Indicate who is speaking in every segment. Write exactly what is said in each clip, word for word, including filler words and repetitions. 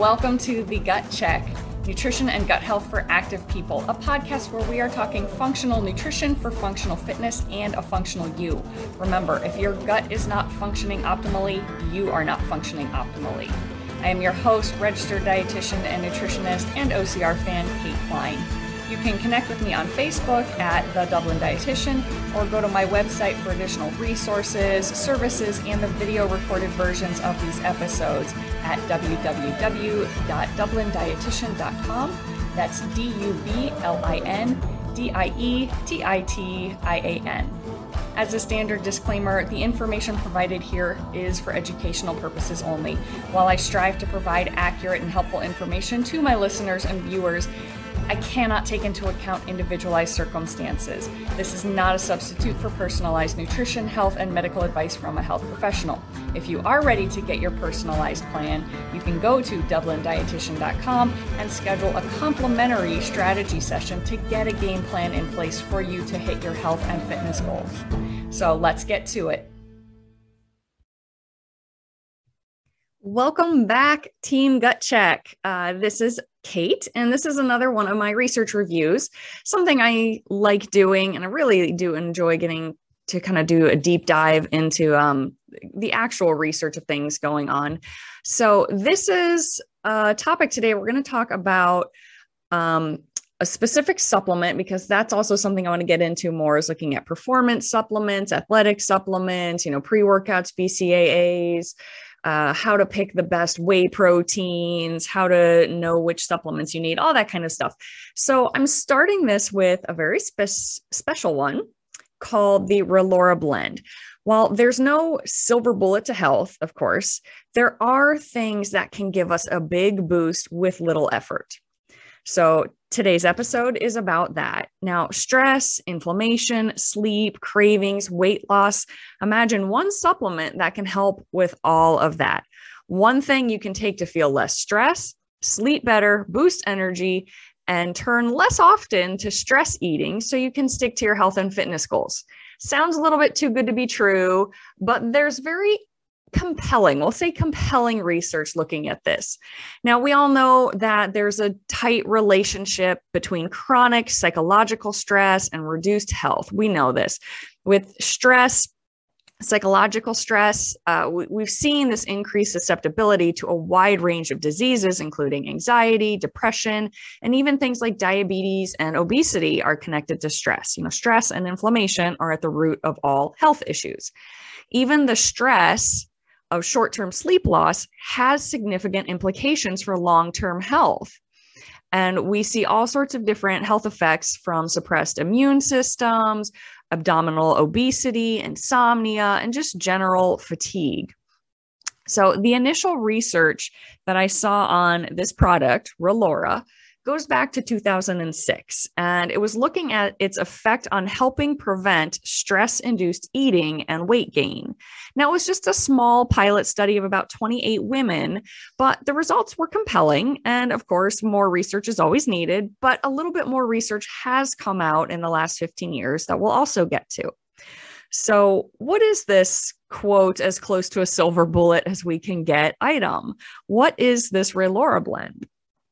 Speaker 1: Welcome to The Gut Check, Nutrition and Gut Health for Active People, a podcast where we are talking functional nutrition for functional fitness and a functional you. Remember, if your gut is not functioning optimally, you are not functioning optimally. I am your host, registered dietitian and nutritionist, and O C R fan, Kate Klein. You can connect with me on Facebook at The Dublin Dietitian, or go to my website for additional resources, services, and the video recorded versions of these episodes at w w w dot dublin dietitian dot com. That's D U B L I N D I E T I T I A N. As a standard disclaimer, the information provided here is for educational purposes only. While I strive to provide accurate and helpful information to my listeners and viewers, I cannot take into account individualized circumstances. This is not a substitute for personalized nutrition, health, and medical advice from a health professional. If you are ready to get your personalized plan, you can go to dublin dietitian dot com and schedule a complimentary strategy session to get a game plan in place for you to hit your health and fitness goals. So let's get to it. Welcome back, Team Gut Check. Uh, this is Kate, and this is another one of my research reviews, something I like doing, and I really do enjoy getting to kind of do a deep dive into um, the actual research of things going on. So this is a topic today. We're going to talk about um, a specific supplement, because that's also something I want to get into more, is looking at performance supplements, athletic supplements, you know, pre-workouts, B C A As, Uh, how to pick the best whey proteins, how to know which supplements you need, all that kind of stuff. So I'm starting this with a very spe- special one called the Relora Blend. While there's no silver bullet to health, of course, there are things that can give us a big boost with little effort. So today's episode is about that. Now, stress, inflammation, sleep, cravings, weight loss. Imagine one supplement that can help with all of that. One thing you can take to feel less stress, sleep better, boost energy, and turn less often to stress eating so you can stick to your health and fitness goals. Sounds a little bit too good to be true, but there's very compelling, we'll say compelling research looking at this. Now, we all know that there's a tight relationship between chronic psychological stress and reduced health. We know this. With stress, psychological stress, uh, we, we've seen this increased susceptibility to a wide range of diseases, including anxiety, depression, and even things like diabetes and obesity are connected to stress. You know, stress and inflammation are at the root of all health issues. Even the stress of short-term sleep loss has significant implications for long-term health. And we see all sorts of different health effects, from suppressed immune systems, abdominal obesity, insomnia, and just general fatigue. So the initial research that I saw on this product, Relora, goes back to two thousand six, and it was looking at its effect on helping prevent stress-induced eating and weight gain. Now, it was just a small pilot study of about twenty-eight women, but the results were compelling. And of course, more research is always needed, but a little bit more research has come out in the last fifteen years that we'll also get to. So what is this, quote, as close to a silver bullet as we can get item? What is this Relora Blend?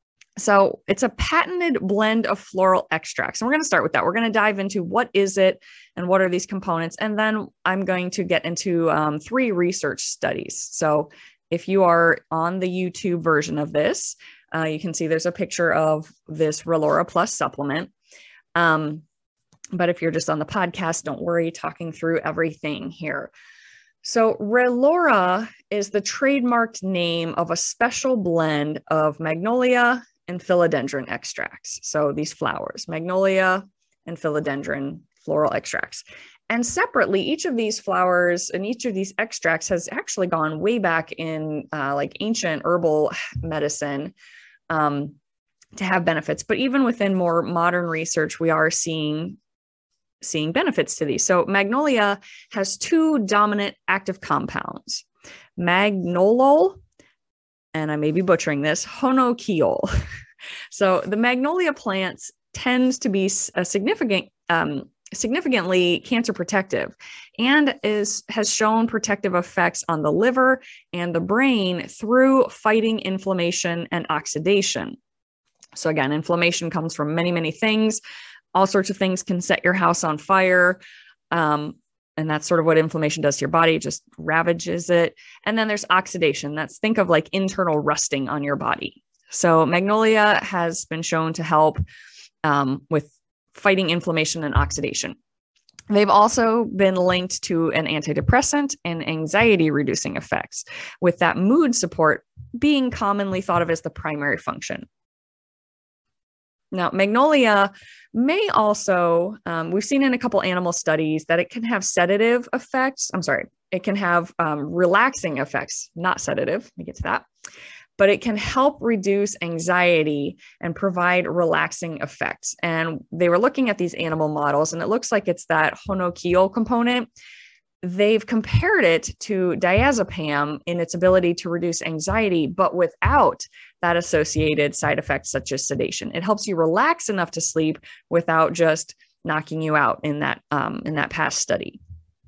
Speaker 1: So it's a patented blend of floral extracts. And we're going to start with that. We're going to dive into what is it and what are these components. And then I'm going to get into um, three research studies. So if you are on the YouTube version of this, uh, you can see there's a picture of this Relora Plus supplement. Um, but if you're just on the podcast, don't worry, talking through everything here. So Relora is the trademarked name of a special blend of magnolia and philodendron extracts. So these flowers, magnolia and philodendron floral extracts. And separately, each of these flowers and each of these extracts has actually gone way back in uh, like ancient herbal medicine um, to have benefits. But even within more modern research, we are seeing seeing benefits to these. So magnolia has two dominant active compounds, magnolol, and I may be butchering this, honokiol. So the magnolia plants tends to be a significant um, significantly cancer protective and is has shown protective effects on the liver and the brain through fighting inflammation and oxidation. So again, inflammation comes from many, many things. All sorts of things can set your house on fire. Um, and that's sort of what inflammation does to your body. It just ravages it. And then there's oxidation. That's, think of like internal rusting on your body. So Magnolia has been shown to help um, with fighting inflammation and oxidation. They've also been linked to an antidepressant and anxiety reducing effects, with that mood support being commonly thought of as the primary function. Now, Magnolia may also, um, we've seen in a couple animal studies that it can have sedative effects. I'm sorry, it can have um, relaxing effects, not sedative. Let me get to that. But it can help reduce anxiety and provide relaxing effects. And they were looking at these animal models, and it looks like it's that honokiol component. They've compared it to diazepam in its ability to reduce anxiety, but without that associated side effects such as sedation. It helps you relax enough to sleep without just knocking you out in that, um, in that past study.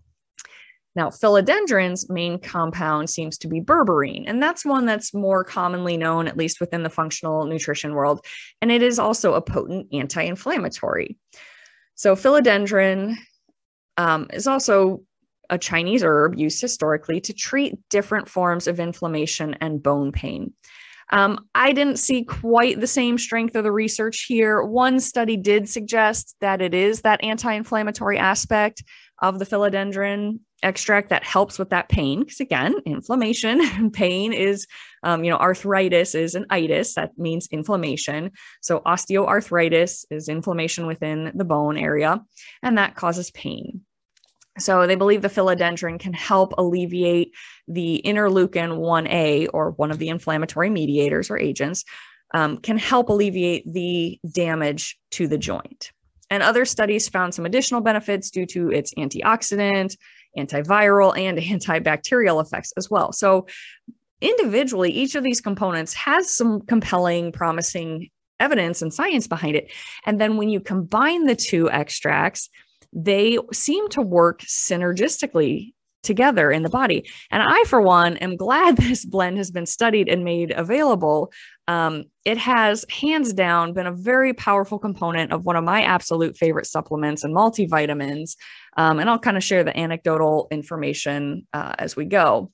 Speaker 1: Now, philodendron's main compound seems to be berberine, and that's one that's more commonly known, at least within the functional nutrition world, and it is also a potent anti-inflammatory. So philodendron um, is also a Chinese herb used historically to treat different forms of inflammation and bone pain. Um, I didn't see quite the same strength of the research here. One study did suggest that it is that anti-inflammatory aspect of the philodendron extract that helps with that pain. Because again, inflammation and pain is, um, you know, arthritis is an itis. That means inflammation. So osteoarthritis is inflammation within the bone area, and that causes pain. So they believe the philodendron can help alleviate the interleukin one A, or one of the inflammatory mediators or agents, um, can help alleviate the damage to the joint. And other studies found some additional benefits due to its antioxidant, antiviral, and antibacterial effects as well. So individually, each of these components has some compelling, promising evidence and science behind it. And then when you combine the two extracts, they seem to work synergistically together in the body. And I, for one, am glad this blend has been studied and made available. Um, it has hands down been a very powerful component of one of my absolute favorite supplements and multivitamins. Um, and I'll kind of share the anecdotal information uh, as we go.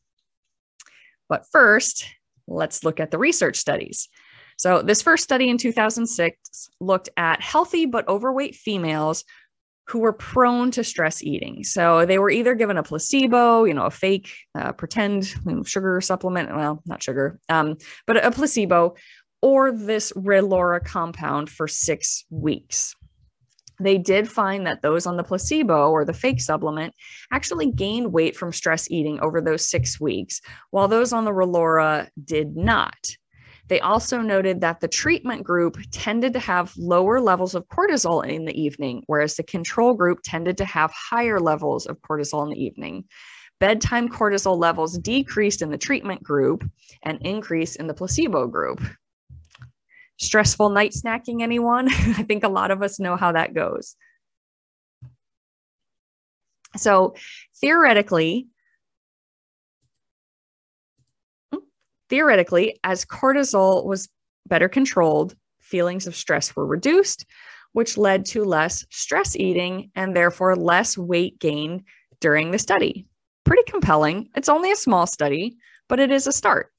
Speaker 1: But first, let's look at the research studies. So this first study in two thousand six looked at healthy but overweight females who were prone to stress eating. So they were either given a placebo, you know, a fake uh, pretend sugar supplement, well, not sugar, um, but a placebo, or this Relora compound for six weeks. They did find that those on the placebo or the fake supplement actually gained weight from stress eating over those six weeks, while those on the Relora did not. They also noted that the treatment group tended to have lower levels of cortisol in the evening, whereas the control group tended to have higher levels of cortisol in the evening. Bedtime cortisol levels decreased in the treatment group and increased in the placebo group. Stressful night snacking, anyone? I think a lot of us know how that goes. So theoretically, Theoretically, as cortisol was better controlled, feelings of stress were reduced, which led to less stress eating and therefore less weight gain during the study. Pretty compelling. It's only a small study, but it is a start.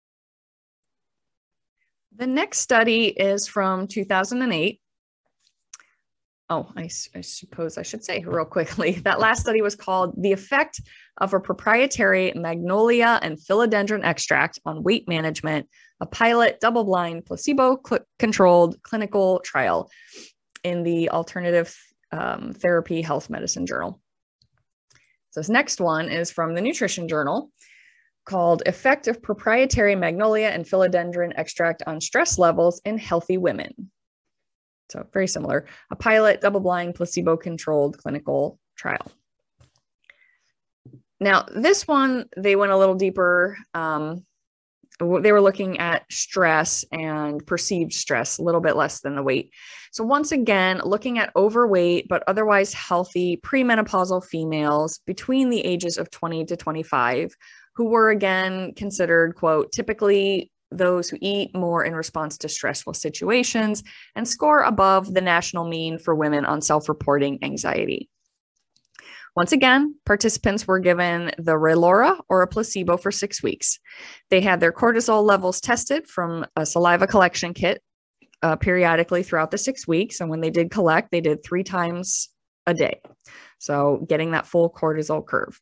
Speaker 1: The next study is from two thousand eight. Oh, I, I suppose I should say real quickly, that last study was called The Effect of a Proprietary Magnolia and Philodendron Extract on Weight Management, a pilot double-blind placebo-controlled clinical trial in the Alternative um, Therapy Health Medicine Journal. So this next one is from the Nutrition Journal, called Effect of Proprietary Magnolia and Philodendron Extract on Stress Levels in Healthy Women. So very similar, a pilot, double-blind, placebo-controlled clinical trial. Now, this one, they went a little deeper um, They were looking at stress and perceived stress, a little bit less than the weight. So once again, looking at overweight but otherwise healthy premenopausal females between the ages of twenty to twenty-five, who were again considered, quote, typically those who eat more in response to stressful situations and score above the national mean for women on self-reporting anxiety. Once again, participants were given the Relora or a placebo for six weeks. They had their cortisol levels tested from a saliva collection kit uh, periodically throughout the six weeks. And when they did collect, they did three times a day. So getting that full cortisol curve.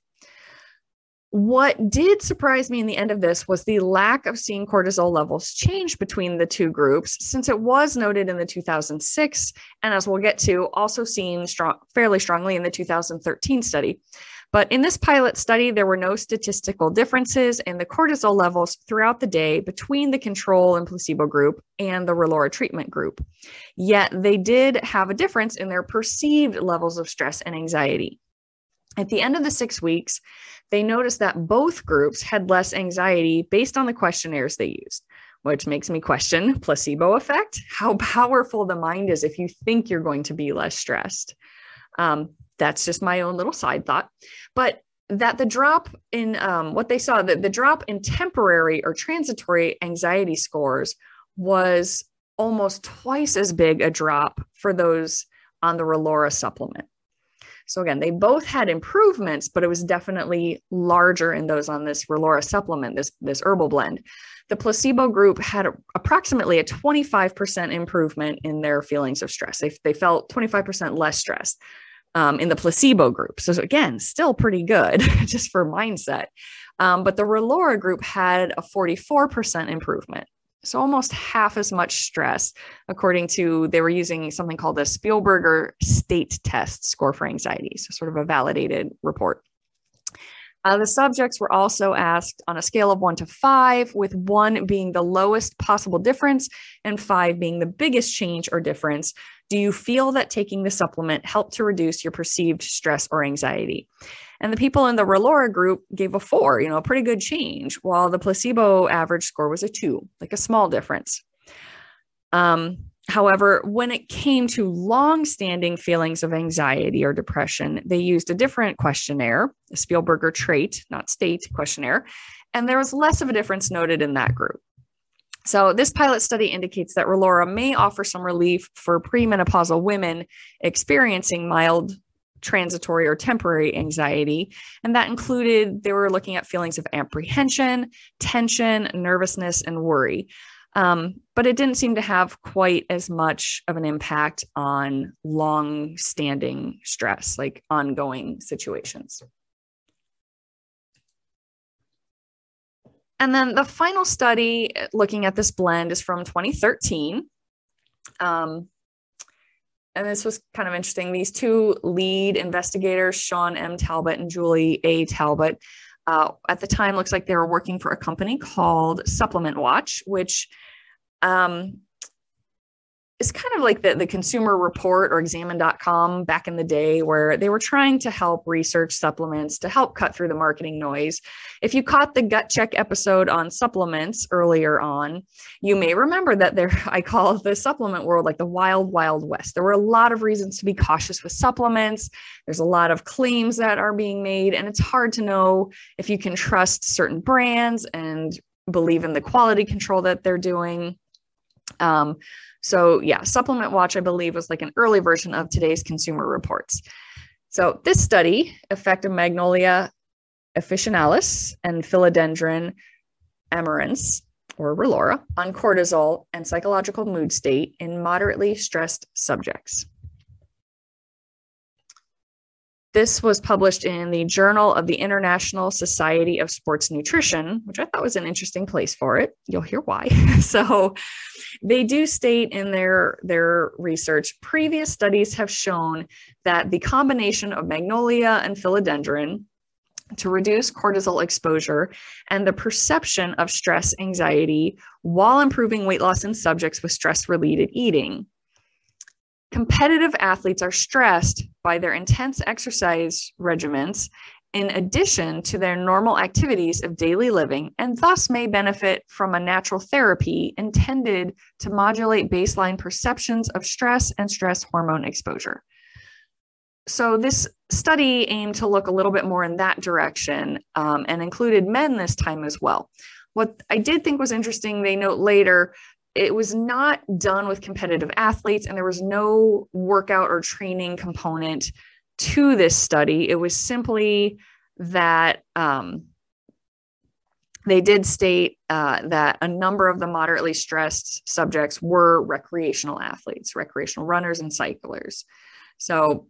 Speaker 1: What did surprise me in the end of this was the lack of seeing cortisol levels change between the two groups, since it was noted in the two thousand six, and as we'll get to, also seen strong, fairly strongly in the two thousand thirteen study. But in this pilot study, there were no statistical differences in the cortisol levels throughout the day between the control and placebo group and the Relora treatment group. Yet they did have a difference in their perceived levels of stress and anxiety. At the end of the six weeks, they noticed that both groups had less anxiety based on the questionnaires they used, which makes me question placebo effect, how powerful the mind is if you think you're going to be less stressed. Um, that's just my own little side thought. But that the drop in um, what they saw, that the drop in temporary or transitory anxiety scores was almost twice as big a drop for those on the Relora supplement. So again, they both had improvements, but it was definitely larger in those on this Relora supplement, this, this herbal blend. The placebo group had a, approximately a twenty-five percent improvement in their feelings of stress. They, they felt twenty-five percent less stress um, in the placebo group. So again, still pretty good just for mindset. Um, but the Relora group had a forty-four percent improvement. So almost half as much stress, according to, they were using something called the Spielberger State Test score for anxiety. So sort of a validated report. Uh, the subjects were also asked on a scale of one to five, with one being the lowest possible difference and five being the biggest change or difference. Do you feel that taking the supplement helped to reduce your perceived stress or anxiety? And the people in the Relora group gave a four, you know, a pretty good change, while the placebo average score was a two, like a small difference. Um, however, when it came to long-standing feelings of anxiety or depression, they used a different questionnaire, a Spielberger trait, not state questionnaire, and there was less of a difference noted in that group. So this pilot study indicates that Relora may offer some relief for premenopausal women experiencing mild transitory or temporary anxiety. And that included, they were looking at feelings of apprehension, tension, nervousness, and worry. Um, but it didn't seem to have quite as much of an impact on long-standing stress, like ongoing situations. And then the final study looking at this blend is from twenty thirteen. Um, And this was kind of interesting. These two lead investigators, Sean M. Talbot and Julie A. Talbot, uh, at the time looks like they were working for a company called Supplement Watch, which um, is kind of like the, the Consumer Report or Examine dot com back in the day, where they were trying to help research supplements to help cut through the marketing noise. If you caught the Gut Check episode on supplements earlier on, you may remember that there, I call the supplement world like the wild, wild west. There were a lot of reasons to be cautious with supplements. There's a lot of claims that are being made, and it's hard to know if you can trust certain brands and believe in the quality control that they're doing. Um, So yeah, Supplement Watch, I believe, was like an early version of today's Consumer Reports. So this study, effect of Magnolia officinalis and Philodendron amarans, or Relora, on cortisol and psychological mood state in moderately stressed subjects. This was published in the Journal of the International Society of Sports Nutrition, which I thought was an interesting place for it. You'll hear why. So they do state in their, their research, previous studies have shown that the combination of Magnolia and Philodendron to reduce cortisol exposure and the perception of stress anxiety while improving weight loss in subjects with stress-related eating. Competitive athletes are stressed by their intense exercise regimens in addition to their normal activities of daily living, and thus may benefit from a natural therapy intended to modulate baseline perceptions of stress and stress hormone exposure. So this study aimed to look a little bit more in that direction, um, and included men this time as well. What I did think was interesting, they note later, it was not done with competitive athletes, and there was no workout or training component to this study. It was simply that um, they did state uh, that a number of the moderately stressed subjects were recreational athletes, recreational runners and cyclers. So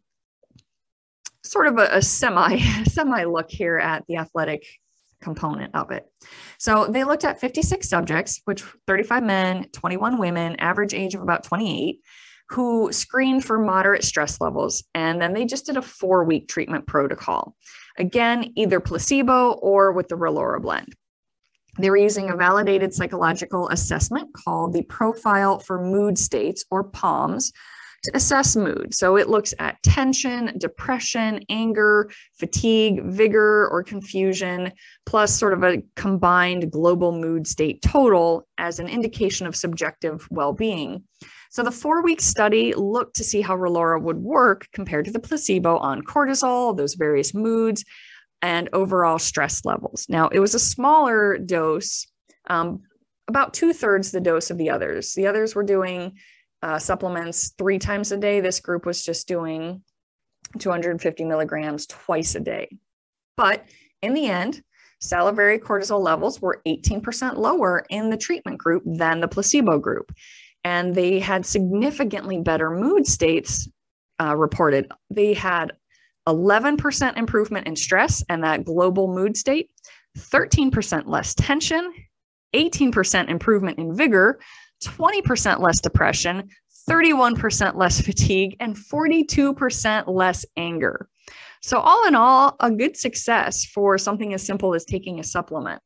Speaker 1: sort of a, a semi, semi look here at the athletic component of it. So they looked at fifty-six subjects, which thirty-five men, twenty-one women, average age of about twenty-eight, who screened for moderate stress levels. And then they just did a four week treatment protocol. Again, either placebo or with the Relora blend. They were using a validated psychological assessment called the Profile for Mood States, or POMS, to assess mood. So it looks at tension, depression, anger, fatigue, vigor, or confusion, plus sort of a combined global mood state total as an indication of subjective well-being. So the four-week study looked to see how Relora would work compared to the placebo on cortisol, those various moods, and overall stress levels. Now, it was a smaller dose, um, about two-thirds the dose of the others. The others were doing uh, supplements three times a day. This group was just doing two hundred fifty milligrams twice a day. But in the end, salivary cortisol levels were eighteen percent lower in the treatment group than the placebo group. And they had significantly better mood states uh, reported. They had eleven percent improvement in stress and that global mood state, thirteen percent less tension, eighteen percent improvement in vigor, twenty percent less depression, thirty-one percent less fatigue, and forty-two percent less anger. So all in all, a good success for something as simple as taking a supplement.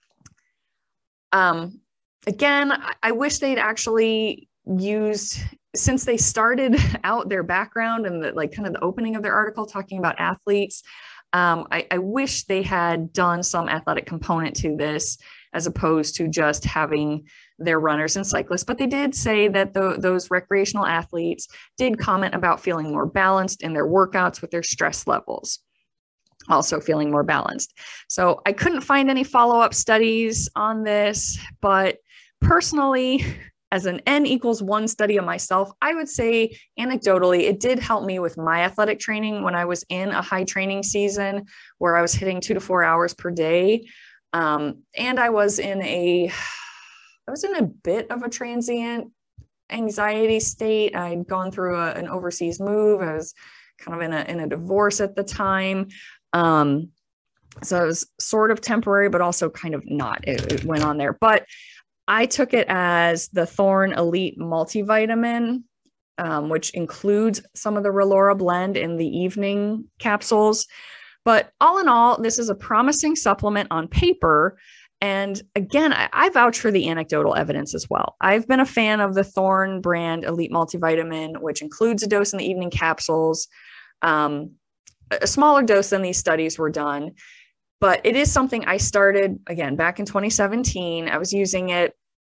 Speaker 1: Um, again, I wish they'd actually used, since they started out their background and the, like kind of the opening of their article talking about athletes, um, I, I wish they had done some athletic component to this as opposed to just having their runners and cyclists. But they did say that the, those recreational athletes did comment about feeling more balanced in their workouts with their stress levels, also feeling more balanced. So I couldn't find any follow-up studies on this, but personally, as an N equals one study of myself, I would say anecdotally, it did help me with my athletic training when I was in a high training season where I was hitting two to four hours per day. Um, and I was in a, I was in a bit of a transient anxiety state. I'd gone through a, an overseas move. I was kind of in a, in a divorce at the time. Um, so it was sort of temporary, but also kind of not, it, it went on there, but I took it as the Thorne Elite multivitamin, um, which includes some of the Relora blend in the evening capsules. But all in all, this is a promising supplement on paper. And again, I, I vouch for the anecdotal evidence as well. I've been a fan of the Thorne brand Elite multivitamin, which includes a dose in the evening capsules, um, a smaller dose than these studies were done. But it is something I started, again, back in twenty seventeen. I was using it.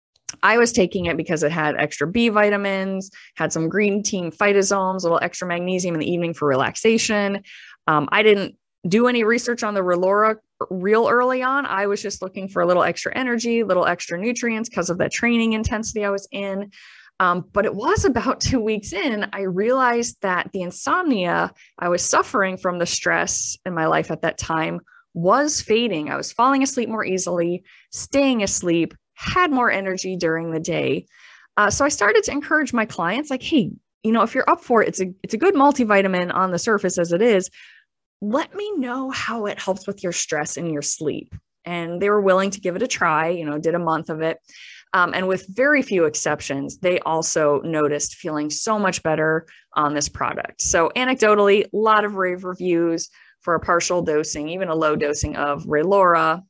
Speaker 1: I was taking it because it had extra B vitamins, had some green tea phytosomes, a little extra magnesium in the evening for relaxation. Um, I didn't do any research on the Relora real early on. I was just looking for a little extra energy, little extra nutrients because of that training intensity I was in. Um, but it was about two weeks in, I realized that the insomnia I was suffering from the stress in my life at that time was fading. I was falling asleep more easily, staying asleep, had more energy during the day. Uh, so I started to encourage my clients like, hey, you know, if you're up for it, it's a, it's a good multivitamin on the surface as it is. Let me know how it helps with your stress and your sleep. And they were willing to give it a try, you know, did a month of it. Um, and with very few exceptions, they also noticed feeling so much better on this product. So anecdotally, a lot of rave reviews for a partial dosing, even a low dosing of Relora,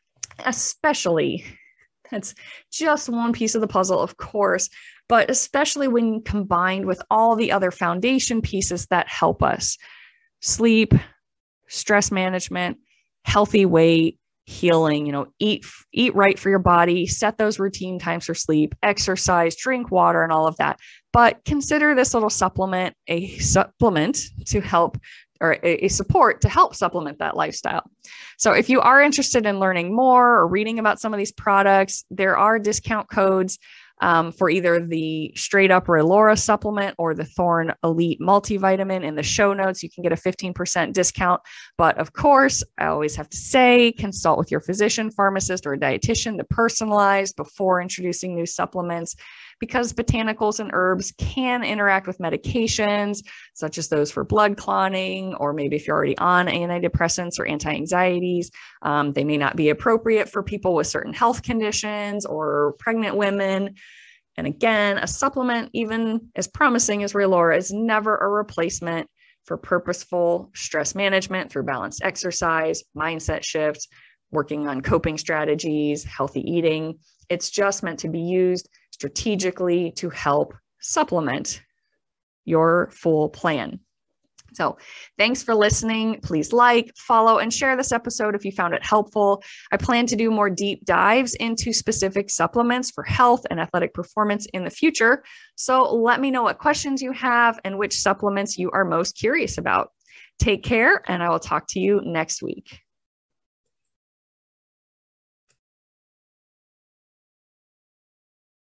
Speaker 1: especially, that's just one piece of the puzzle, of course, but especially when combined with all the other foundation pieces that help us: sleep, stress management, healthy weight, healing, you know, eat, eat right for your body, set those routine times for sleep, exercise, drink water, and all of that. But consider this little supplement a supplement to help, or a, a support to help supplement that lifestyle. So if you are interested in learning more or reading about some of these products, there are discount codes Um, for either the straight up Relora supplement or the Thorne Elite multivitamin in the show notes. You can get a fifteen percent discount. But of course, I always have to say, consult with your physician, pharmacist, or a dietitian to personalize before introducing new supplements, because botanicals and herbs can interact with medications, such as those for blood clotting, or maybe if you're already on antidepressants or anti-anxieties, um, they may not be appropriate for people with certain health conditions or pregnant women. And again, a supplement, even as promising as Relora, is never a replacement for purposeful stress management through balanced exercise, mindset shifts, working on coping strategies, healthy eating. It's just meant to be used strategically to help supplement your full plan. So thanks for listening. Please like, follow, and share this episode if you found it helpful. I plan to do more deep dives into specific supplements for health and athletic performance in the future. So let me know what questions you have and which supplements you are most curious about. Take care, and I will talk to you next week.